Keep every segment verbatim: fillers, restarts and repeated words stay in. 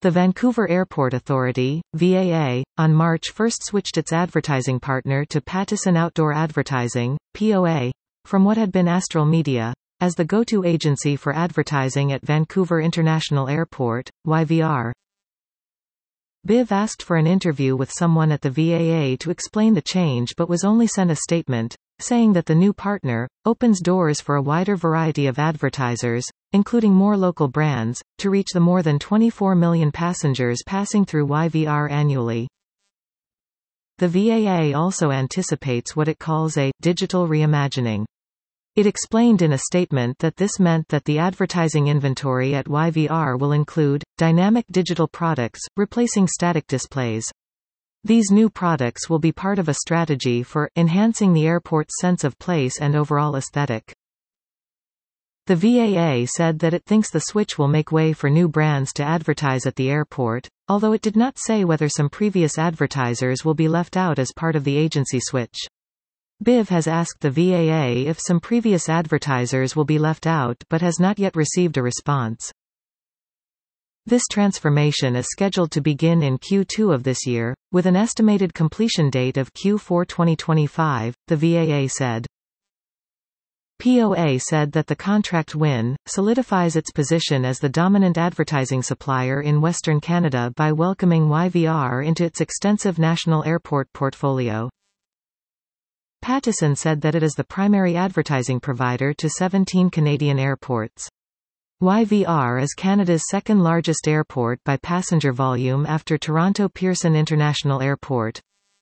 The Vancouver Airport Authority, V A A, on March first switched its advertising partner to Pattison Outdoor Advertising, P O A, from what had been Astral Media, as the go-to agency for advertising at Vancouver International Airport, Y V R. B I V asked for an interview with someone at the V A A to explain the change but was only sent a statement, saying that the new partner opens doors for a wider variety of advertisers, including more local brands, to reach the more than twenty-four million passengers passing through Y V R annually. The V A A also anticipates what it calls a digital reimagining. It explained in a statement that this meant that the advertising inventory at Y V R will include dynamic digital products, replacing static displays. These new products will be part of a strategy for enhancing the airport's sense of place and overall aesthetic. The V A A said that it thinks the switch will make way for new brands to advertise at the airport, although it did not say whether some previous advertisers will be left out as part of the agency switch. B I V has asked the V A A if some previous advertisers will be left out but has not yet received a response. This transformation is scheduled to begin in Q two of this year, with an estimated completion date of Q four twenty twenty-five, the V A A said. P O A said that the contract win solidifies its position as the dominant advertising supplier in Western Canada by welcoming Y V R into its extensive national airport portfolio. Pattison said that it is the primary advertising provider to seventeen Canadian airports. Y V R is Canada's second-largest airport by passenger volume after Toronto Pearson International Airport.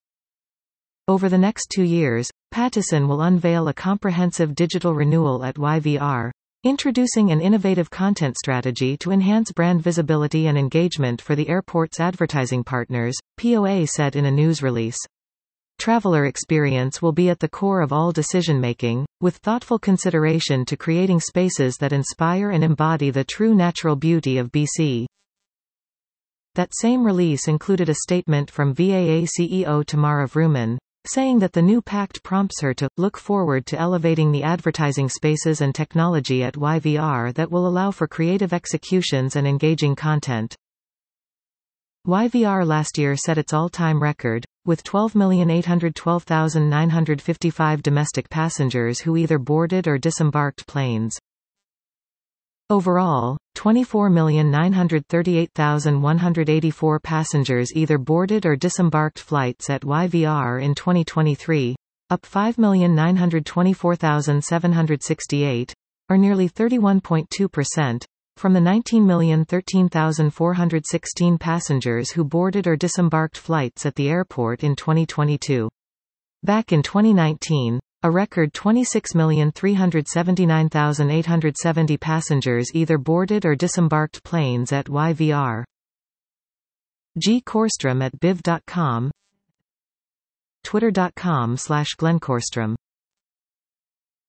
Over the next two years, Pattison will unveil a comprehensive digital renewal at Y V R, introducing an innovative content strategy to enhance brand visibility and engagement for the airport's advertising partners, P O A said in a news release. Traveler experience will be at the core of all decision-making, with thoughtful consideration to creating spaces that inspire and embody the true natural beauty of B C. That same release included a statement from V A A C E O Tamara Vrooman, saying that the new pact prompts her to look forward to elevating the advertising spaces and technology at Y V R that will allow for creative executions and engaging content. Y V R last year set its all-time record, with twelve million eight hundred twelve thousand nine hundred fifty-five domestic passengers who either boarded or disembarked planes. Overall, twenty-four million nine hundred thirty-eight thousand one hundred eighty-four passengers either boarded or disembarked flights at Y V R in twenty twenty-three, up five million nine hundred twenty-four thousand seven hundred sixty-eight, or nearly thirty-one point two percent, from the nineteen million thirteen thousand four hundred sixteen passengers who boarded or disembarked flights at the airport in twenty twenty-two. Back in twenty nineteen, a record twenty-six million three hundred seventy-nine thousand eight hundred seventy passengers either boarded or disembarked planes at Y V R. G. Korstrom at biv dot com, twitter dot com slash Glenn Korstrom.